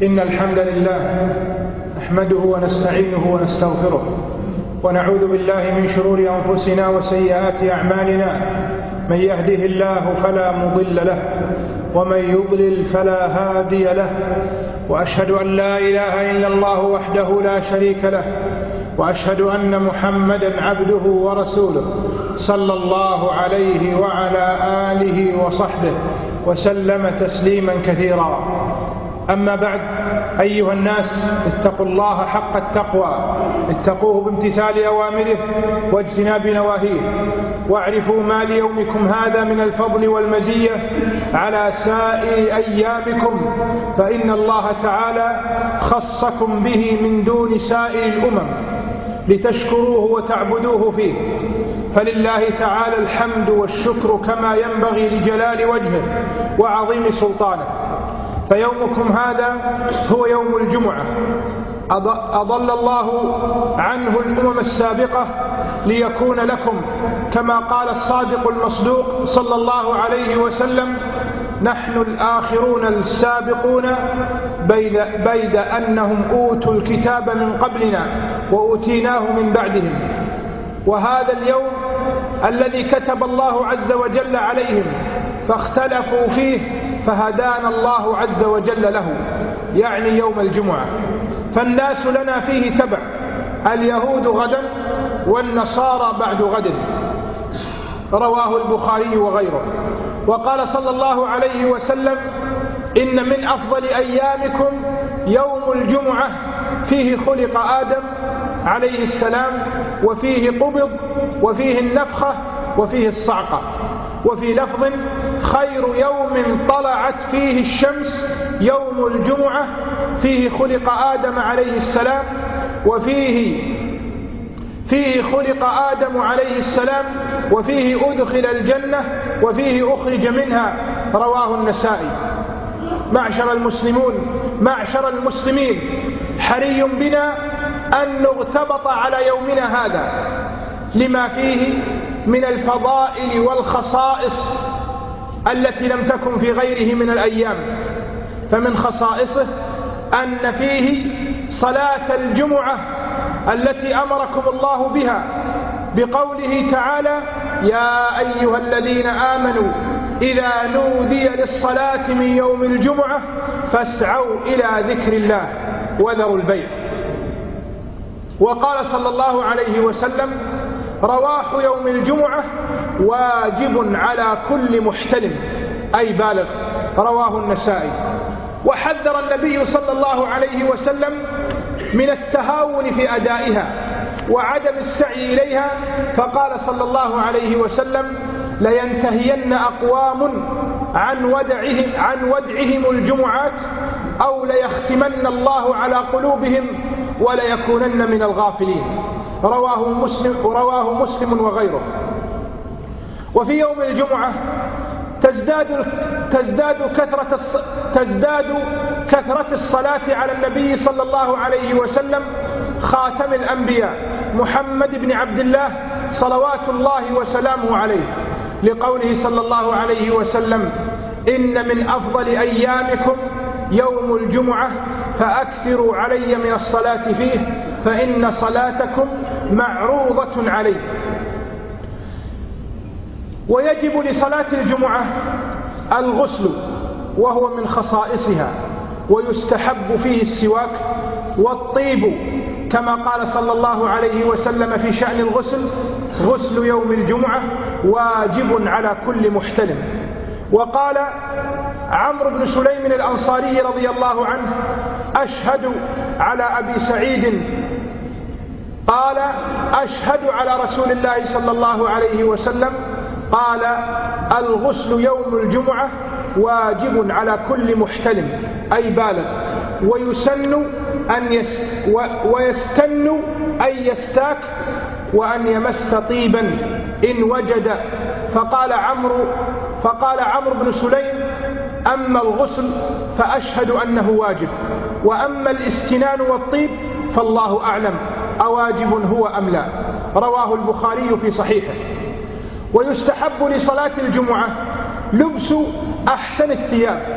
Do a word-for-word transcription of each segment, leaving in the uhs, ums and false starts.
إن الحمد لله نحمده ونستعينه ونستغفره ونعوذ بالله من شرور أنفسنا وسيئات أعمالنا. من يهده الله فلا مضل له ومن يضلل فلا هادي له، وأشهد أن لا إله إلا الله وحده لا شريك له، وأشهد أن محمدا عبده ورسوله صلى الله عليه وعلى آله وصحبه وسلم تسليما كثيرا. أما بعد، أيها الناس، اتقوا الله حق التقوى، اتقوه بامتثال أوامره واجتناب نواهيه، واعرفوا ما ليومكم هذا من الفضل والمزية على سائر أيامكم، فإن الله تعالى خصكم به من دون سائر الأمم لتشكروه وتعبدوه فيه. فلله تعالى الحمد والشكر كما ينبغي لجلال وجهه وعظيم سلطانه. فيومكم هذا هو يوم الجمعة، أضل الله عنه الأمم السابقة ليكون لكم، كما قال الصادق المصدوق صلى الله عليه وسلم: نحن الآخرون السابقون بيد, بيد أنهم أوتوا الكتاب من قبلنا وأوتيناه من بعدهم. وهذا اليوم الذي كتب الله عز وجل عليهم فاختلفوا فيه فهدانا الله عز وجل له، يعني يوم الجمعة. فالناس لنا فيه تبع، اليهود غدا والنصارى بعد غد، رواه البخاري وغيره. وقال صلى الله عليه وسلم: إن من أفضل أيامكم يوم الجمعة، فيه خلق آدم عليه السلام، وفيه قبض، وفيه النفخة، وفيه الصعقة. وفي لفظ: خير يوم طلعت فيه الشمس يوم الجمعة، فيه خلق آدم عليه السلام، وفيه فيه خلق آدم عليه السلام، وفيه أدخل الجنة، وفيه أخرج منها، رواه النسائي. معشر المسلمون معشر المسلمين حري بنا أن نغتبط على يومنا هذا لما فيه من الفضائل والخصائص التي لم تكن في غيره من الأيام. فمن خصائصه أن فيه صلاة الجمعة التي أمركم الله بها بقوله تعالى: يا أيها الذين آمنوا إذا نودي للصلاة من يوم الجمعة فاسعوا إلى ذكر الله وذروا البيع. وقال صلى الله عليه وسلم: رواح يوم الجمعة واجب على كل محتلم، أي بالغ، رواه النسائي. وحذر النبي صلى الله عليه وسلم من التهاون في أدائها وعدم السعي إليها، فقال صلى الله عليه وسلم: لينتهين أقوام عن ودعهم, عن ودعهم الجمعات، أو ليختمن الله على قلوبهم وليكونن من الغافلين، رواه مسلم, رواه مسلم وغيره. وفي يوم الجمعة تزداد, تزداد, كثرة تزداد كثرة الصلاة على النبي صلى الله عليه وسلم خاتم الأنبياء محمد بن عبد الله صلوات الله وسلامه عليه، لقوله صلى الله عليه وسلم: إن من أفضل أيامكم يوم الجمعة فأكثروا علي من الصلاة فيه فإن صلاتكم معروضة علي. ويجب لصلاة الجمعة الغسل، وهو من خصائصها، ويستحب فيه السواك والطيب، كما قال صلى الله عليه وسلم في شأن الغسل: غسل يوم الجمعة واجب على كل محتلم. وقال عمرو بن سليم الأنصاري رضي الله عنه: أشهد على أبي سعيد قال: أشهد على رسول الله صلى الله عليه وسلم قال: الغسل يوم الجمعة واجب على كل محتلم، أي بالغ، ويسن أن يست ويستن أن يستاك وأن يمس طيبا إن وجد. فقال عمرو فقال عمرو بن سليم: أما الغسل فأشهد أنه واجب، وأما الاستنان والطيب فالله أعلم أواجب هو أم لا، رواه البخاري في صحيحه. ويستحب لصلاة الجمعة لبس أحسن الثياب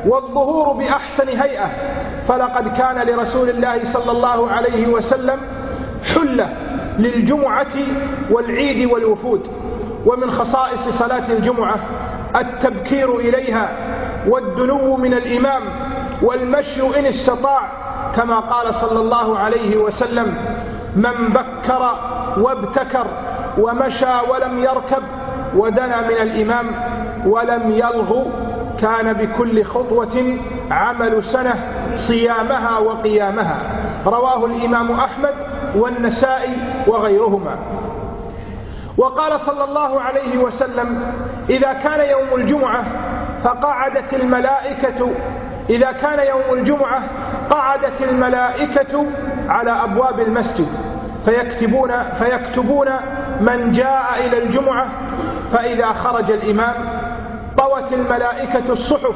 والظهور بأحسن هيئة، فلقد كان لرسول الله صلى الله عليه وسلم حلة للجمعة والعيد والوفود. ومن خصائص صلاة الجمعة التبكير إليها والدنو من الإمام والمشي إن استطاع، كما قال صلى الله عليه وسلم: من بكر وابتكر ومشى ولم يركب ودنا من الإمام ولم يلغ كان بكل خطوة عمل سنة صيامها وقيامها. رواه الإمام أحمد والنسائي وغيرهما. وقال صلى الله عليه وسلم: إذا كان يوم الجمعة فقعدت الملائكة إذا كان يوم الجمعة قعدت الملائكة على أبواب المسجد فيكتبون, فيكتبون من جاء إلى الجمعة، فإذا خرج الإمام طوت الملائكة الصحف،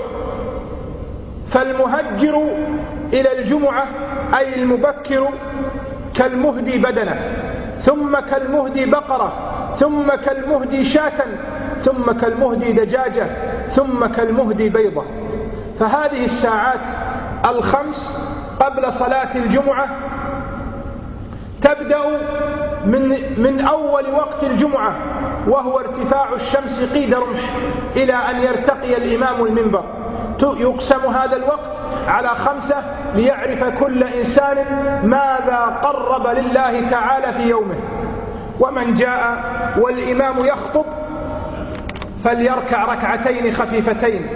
فالمهجر إلى الجمعة أي المبكر كالمهدي بدنة، ثم كالمهدي بقرة، ثم كالمهدي شاة، ثم كالمهدي دجاجة، ثم كالمهدي بيضة. فهذه الساعات الخمس قبل صلاة الجمعة تبدأ من, من أول وقت الجمعة، وهو ارتفاع الشمس قيد رمح، إلى أن يرتقي الإمام المنبر. يقسم هذا الوقت على خمسة ليعرف كل إنسان ماذا قرب لله تعالى في يومه. ومن جاء والإمام يخطب فليركع ركعتين خفيفتين،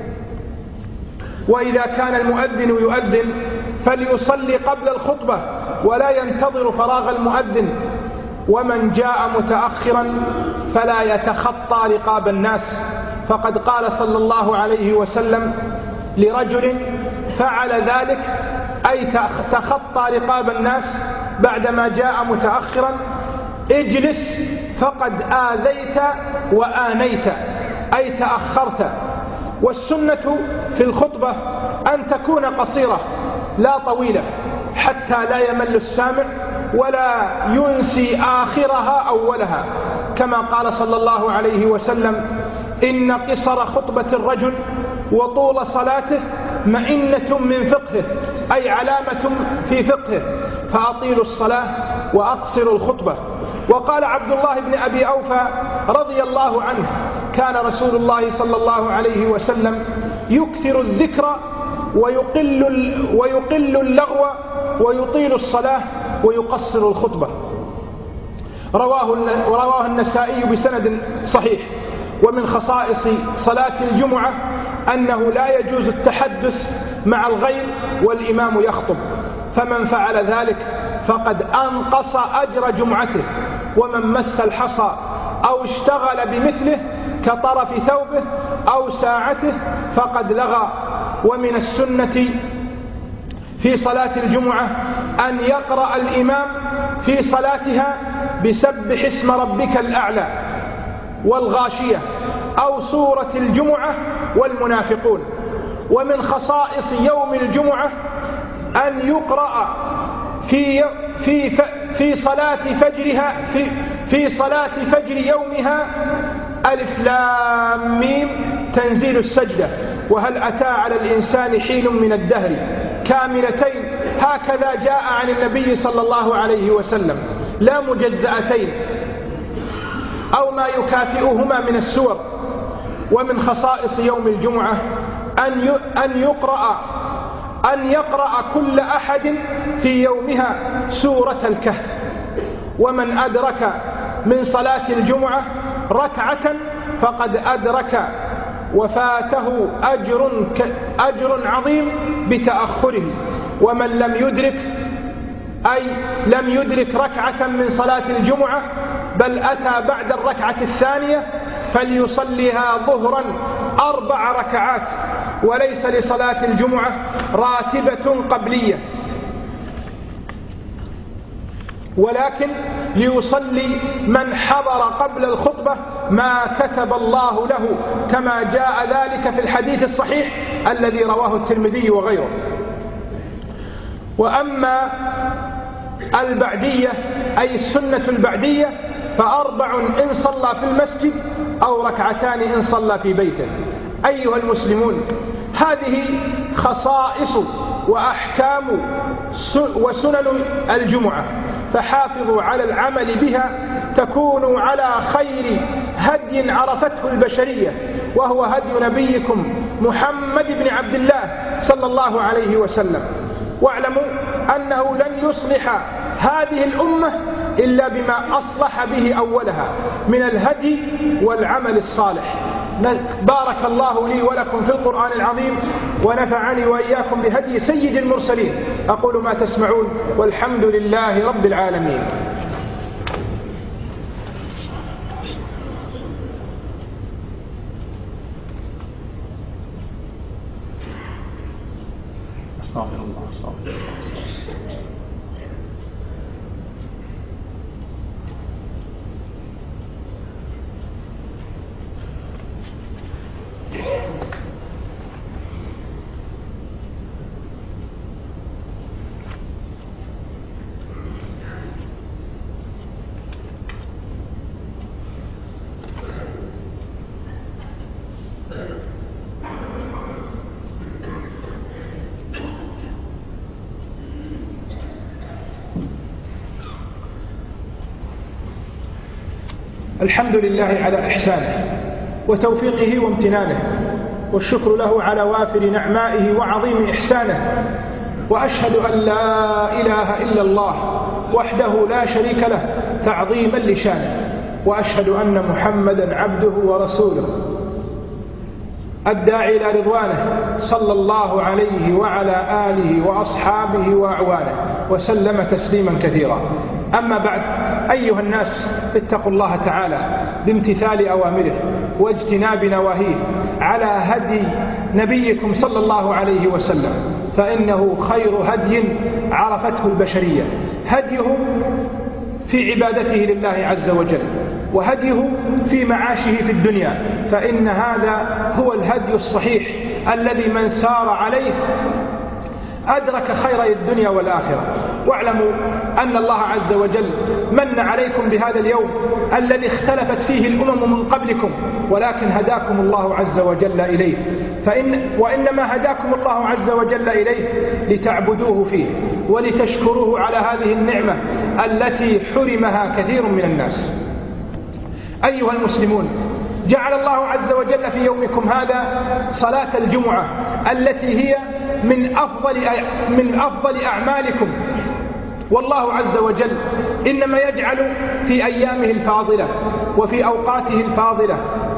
وإذا كان المؤذن يؤذن فليصلي قبل الخطبة ولا ينتظر فراغ المؤذن. ومن جاء متأخرا فلا يتخطى رقاب الناس، فقد قال صلى الله عليه وسلم لرجل فعل ذلك أي تخطى رقاب الناس بعدما جاء متأخرا: اجلس فقد آذيت وآنيت، أي تأخرت. والسنة في الخطبة أن تكون قصيرة لا طويلة، حتى لا يمل السامع ولا ينسي آخرها أولها، كما قال صلى الله عليه وسلم: إن قصر خطبة الرجل وطول صلاته مئنة من فقهه، أي علامة في فقهه، فأطيلوا الصلاة وأقصروا الخطبة. وقال عبد الله بن أبي أوفى رضي الله عنه: كان رسول الله صلى الله عليه وسلم يكثر الذكر ويقل, ويقل اللغو ويطيل الصلاة ويقصر الخطبة. رواه, رواه النسائي بسند صحيح. ومن خصائص صلاة الجمعة أنه لا يجوز التحدث مع الغير والإمام يخطب، فمن فعل ذلك فقد أنقص أجر جمعته. ومن مس الحصى أو اشتغل بمثله كطرف ثوبه أو ساعته فقد لغى. ومن السنة في صلاة الجمعة أن يقرأ الإمام في صلاتها بسبح اسم ربك الأعلى والغاشية أو سورة الجمعة والمنافقون. ومن خصائص يوم الجمعة أن يقرأ في في في صلاة فجرها في في صلاة فجر يومها ألف لام ميم تنزيل السجدة وهل أتى على الإنسان حين من الدهر كاملتين، هكذا جاء عن النبي صلى الله عليه وسلم، لا مجزأتين أو ما يكافئهما من السور. ومن خصائص يوم الجمعة أن أن يقرأ أن يقرأ كل أحد في يومها سورة الكهف. ومن أدرك من صلاة الجمعة ركعة فقد أدرك وفاته أجر, أجر عظيم بتأخره. ومن لم يدرك أي لم يدرك ركعة من صلاة الجمعة بل أتى بعد الركعة الثانية فليصليها ظهرا أربع ركعات، وليس لصلاة الجمعة راتبة قبلية، ولكن ليصلي من حضر قبل الخطبة ما كتب الله له، كما جاء ذلك في الحديث الصحيح الذي رواه الترمذي وغيره. وأما البعدية أي السنة البعدية فأربع إن صلى في المسجد أو ركعتان إن صلى في بيته. أيها المسلمون، هذه خصائص وأحكام وسنن الجمعة، فحافظوا على العمل بها تكونوا على خير هدي عرفته البشرية، وهو هدي نبيكم محمد بن عبد الله صلى الله عليه وسلم. واعلموا أنه لن يصلح هذه الأمة إلا بما أصلح به أولها من الهدي والعمل الصالح. بارك الله لي ولكم في القرآن العظيم، ونفعني وإياكم بهدي سيد المرسلين. أقول ما تسمعون، والحمد لله رب العالمين. استغفر الله استغفر الله. الحمد لله على إحسانه وتوفيقه وامتنانه، والشكر له على وافر نعمائه وعظيم إحسانه، وأشهد أن لا إله إلا الله وحده لا شريك له تعظيما لشانه، وأشهد أن محمدا عبده ورسوله الداعي إلى رضوانه صلى الله عليه وعلى آله وأصحابه وأعوانه وسلم تسليما كثيرا. أما بعد، أيها الناس، اتقوا الله تعالى بامتثال أوامره واجتناب نواهيه على هدي نبيكم صلى الله عليه وسلم، فإنه خير هدي عرفته البشرية، هديه في عبادته لله عز وجل، وهديه في معاشه في الدنيا، فإن هذا هو الهدي الصحيح الذي من سار عليه أدرك خير الدنيا والآخرة. واعلموا أن الله عز وجل من عليكم بهذا اليوم الذي اختلفت فيه الأمم من قبلكم، ولكن هداكم الله عز وجل إليه، فإن وإنما هداكم الله عز وجل إليه لتعبدوه فيه ولتشكروه على هذه النعمة التي حرمها كثير من الناس. أيها المسلمون، جعل الله عز وجل في يومكم هذا صلاة الجمعة التي هي من أفضل من أفضل أعمالكم، والله عز وجل إنما يجعل في أيامه الفاضلة وفي أوقاته الفاضلة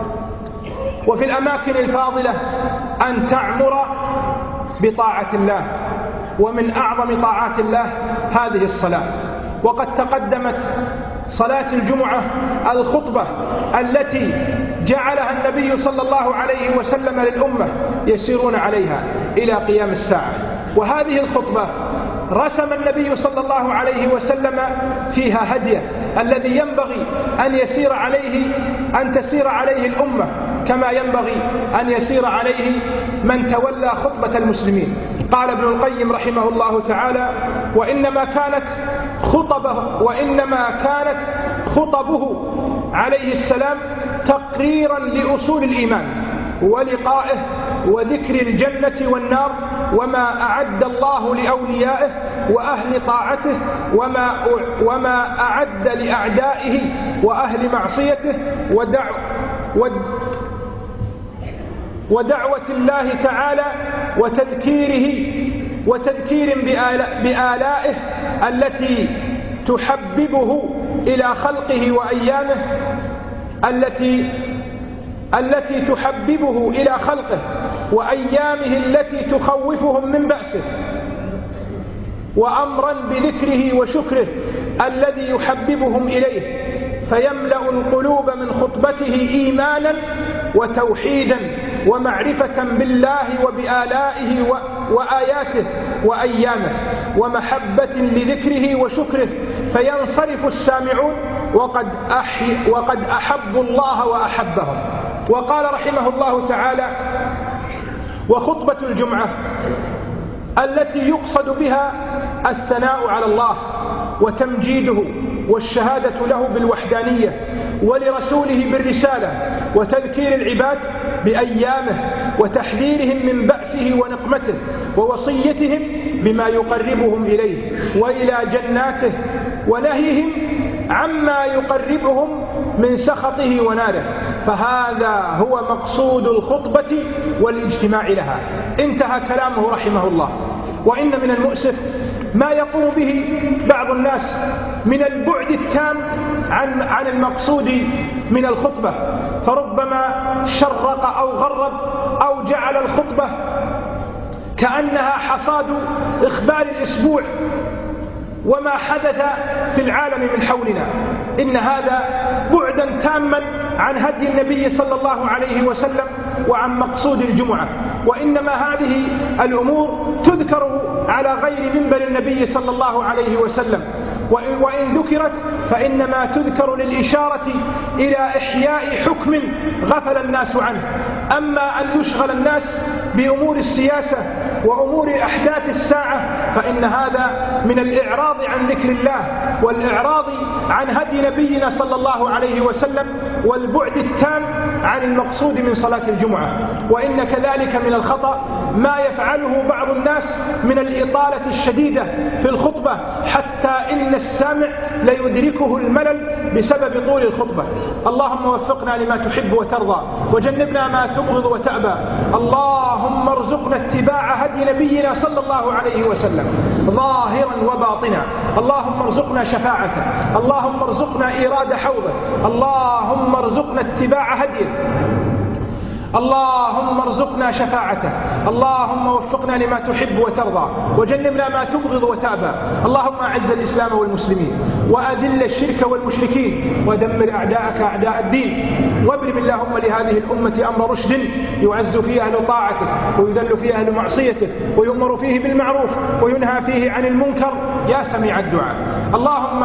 وفي الأماكن الفاضلة أن تعمر بطاعة الله، ومن أعظم طاعات الله هذه الصلاة. وقد تقدمت صلاة الجمعة الخطبة التي جعلها النبي صلى الله عليه وسلم للأمة يسيرون عليها إلى قيام الساعة، وهذه الخطبة رسم النبي صلى الله عليه وسلم فيها هديه الذي ينبغي أن يسير عليه أن تسير عليه الأمة، كما ينبغي أن يسير عليه من تولى خطبة المسلمين. قال ابن القيم رحمه الله تعالى: وإنما كانت خطبه وإنما كانت خطبه عليه السلام تقريرا لأصول الإيمان ولقائه وذكر الجنة والنار وما أعد الله لأوليائه وأهل طاعته وما وما أعد لأعدائه وأهل معصيته ودع ودعوة الله تعالى وتذكيره وتذكير بآلائه التي تحببه إلى خلقه وأيامه التي التي تحببه إلى خلقه وأيامه التي تخوفهم من بأسه، وأمرا بذكره وشكره الذي يحببهم إليه، فيملأ القلوب من خطبته إيمانا وتوحيدا ومعرفة بالله وبآلائه وآياته وأيامه ومحبة لذكره وشكره، فينصرف السامعون وقد, أحي وقد أحبوا الله وأحبهم. وقال رحمه الله تعالى: وخطبة الجمعة التي يقصد بها الثناء على الله وتمجيده والشهادة له بالوحدانية ولرسوله بالرسالة وتذكير العباد بأيامه وتحذيرهم من بأسه ونقمته ووصيتهم بما يقربهم إليه وإلى جناته ونهيهم عما يقربهم من سخطه وناره، فهذا هو مقصود الخطبة والاجتماع لها. انتهى كلامه رحمه الله. وإن من المؤسف ما يقوم به بعض الناس من البعد التام عن عن المقصود من الخطبة، فربما شرق أو غرب أو جعل الخطبة كأنها حصاد إخبار الأسبوع وما حدث في العالم من حولنا. إن هذا بعدا تاما عن هدي النبي صلى الله عليه وسلم وعن مقصود الجمعة، وإنما هذه الأمور تذكر على غير منبر النبي صلى الله عليه وسلم، وإن ذكرت فإنما تذكر للإشارة إلى إحياء حكم غفل الناس عنه. أما أن يشغل الناس بأمور السياسة وأمور أحداث الساعة فإن هذا من الإعراض عن ذكر الله والإعراض عن هدي نبينا صلى الله عليه وسلم والبعد التام عن المقصود من صلاة الجمعة. وإن كذلك من الخطأ ما يفعله بعض الناس من الإطالة الشديدة في الخطبة حتى إن السامع ليدركه الملل بسبب طول الخطبة. اللهم وفقنا لما تحب وترضى وجنبنا ما تبغض وتأبى. اللهم ارزقنا اتباع هدي نبينا صلى الله عليه وسلم ظاهرا وباطنا. اللهم ارزقنا شفاعته، اللهم ارزقنا إيراد حوضه، اللهم ارزقنا اتباع هديه، اللهم ارزقنا شفاعته، اللهم وفقنا لما تحب وترضى وجنبنا ما تبغض وتأبى. اللهم أعز الإسلام والمسلمين وأذل الشرك والمشركين ودمر أعداءك أعداء الدين، وابرم اللهم لهذه الأمة أمر رشد يعز فيه أهل طاعته ويذل فيه أهل معصيته ويؤمر فيه بالمعروف وينهى فيه عن المنكر يا سميع الدعاء. اللهم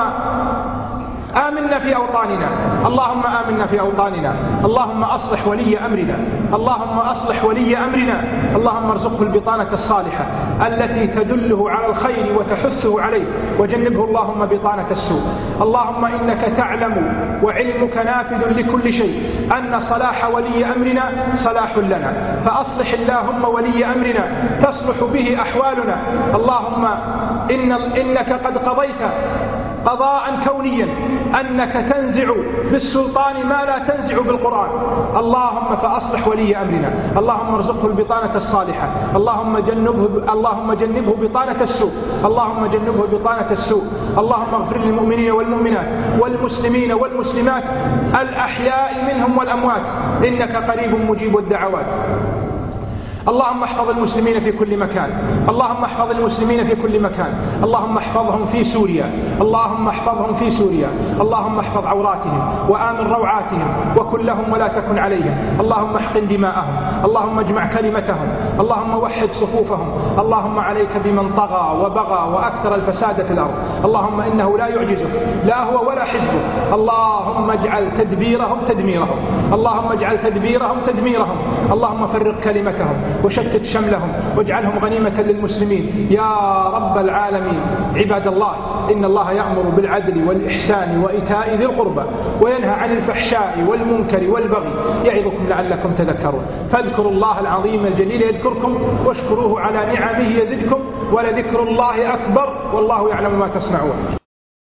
آمنا في أوطاننا، اللهم آمنا في أوطاننا، اللهم أصلح ولي أمرنا، اللهم أصلح ولي أمرنا، اللهم ارزقه البطانة الصالحة التي تدله على الخير وتحثه عليه، وجنبه اللهم بطانة السوء. اللهم إنك تعلم وعلمك نافذ لكل شيء أن صلاح ولي أمرنا صلاح لنا، فأصلح اللهم ولي أمرنا تصلح به أحوالنا. اللهم إن إنك قد قضيت قضاء كونيا أنك تنزع بالسلطان ما لا تنزع بالقرآن. اللهم فأصلح ولي أمرنا، اللهم ارزقه البطانة الصالحة، اللهم جنبه اللهم جنبه بطانة السوء، اللهم جنبه بطانة السوء. اللهم اغفر للمؤمنين والمؤمنات والمسلمين والمسلمات الأحياء منهم والأموات إنك قريب مجيب الدعوات. اللهم احفظ المسلمين في كل مكان، اللهم احفظ المسلمين في كل مكان، اللهم احفظهم في سوريا، اللهم احفظهم في سوريا، اللهم احفظ عوراتهم وآمن روعاتهم وكن لهم ولا تكن عليهم، اللهم احقن دماءهم، اللهم اجمع كلمتهم، اللهم وحد صفوفهم. اللهم عليك بمن طغى وبغى وأكثر الفساد في الأرض، اللهم إنه لا يعجزك لا هو ولا حزبه. اللهم اجعل تدبيرهم تدميرهم، اللهم اجعل تدبيرهم تدميرهم، اللهم فرق كلمتهم وشتت شملهم واجعلهم غنيمة للمسلمين يا رب العالمين. عباد الله، إن الله يأمر بالعدل والإحسان وإيتاء ذي القربى وينهى عن الفحشاء والمنكر والبغي يعظكم لعلكم تذكرون. فاذكروا الله العظيم الجليل يذكركم واشكروه على نعمه يزدكم ولذكر الله أكبر والله يعلم ما تصنعون.